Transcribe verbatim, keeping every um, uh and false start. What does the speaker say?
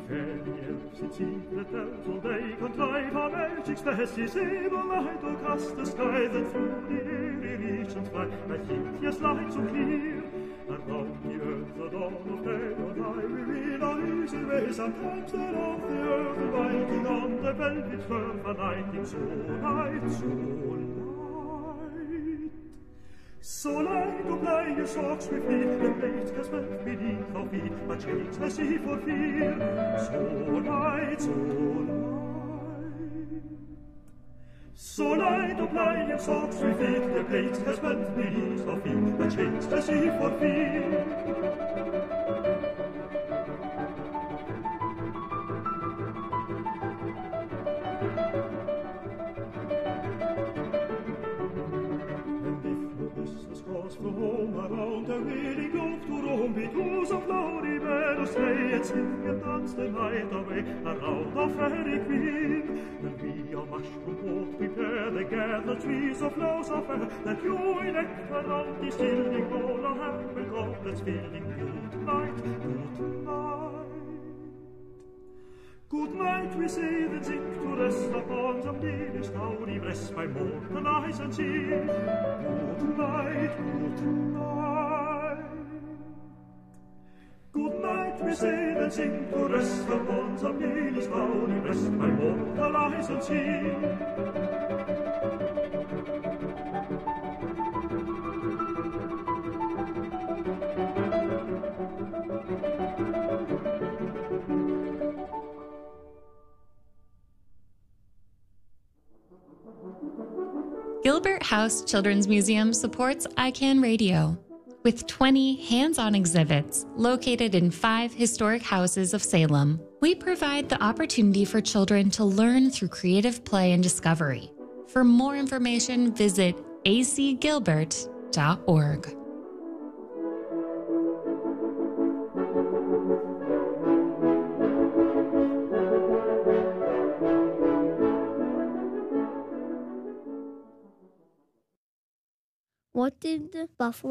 Fair the elves in secret tells all they contrive how magic spells is able light or cast the skies and through the airy regions fly like hideous light so clear. Around the earth the dawn of day on high we wheel our easy way. Sometimes they're off the earth and winding on the velvet turf a lighting so light, so light. So light to play your socks with me, the blades cast melt beneath our feet, but change the sea for fear. So light, so light. So light to play your socks with me, the blades cast melt beneath our feet, but change the sea for fear. From home around the weary grove to roam between some flowery meadows, stay and sing and dance the night away around our fairy queen. When we our mushroom boat prepare, they gather trees of flowers of fair, that you elect around the stilling all our happy goblets filling. Good night, good night. Good night, we say, then sink to rest upon some dear starry breast by mortal eyes and see. Good night, good night. Good night, we say, then sink to rest upon some dear starry breast by mortal eyes and see. Gilbert House Children's Museum supports I CAN Radio with twenty hands-on exhibits located in five historic houses of Salem. We provide the opportunity for children to learn through creative play and discovery. For more information, visit a c gilbert dot org. What did the buffalo